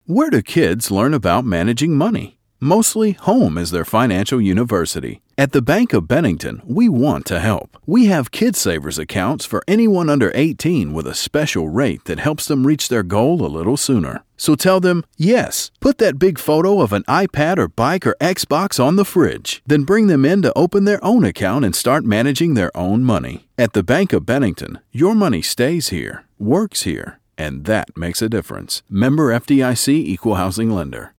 Where do kids learn about managing money? Mostly, home is their financial university. At the Bank of Bennington, we want to help. We have Kids Savers accounts for anyone under 18 with a special rate that helps them reach their goal a little sooner. So tell them, yes, put that big photo of an iPad or bike or Xbox on the fridge. Then bring them in to open their own account and start managing their own money. At the Bank of Bennington, your money stays here, works here, and that makes a difference. Member FDIC, Equal Housing Lender.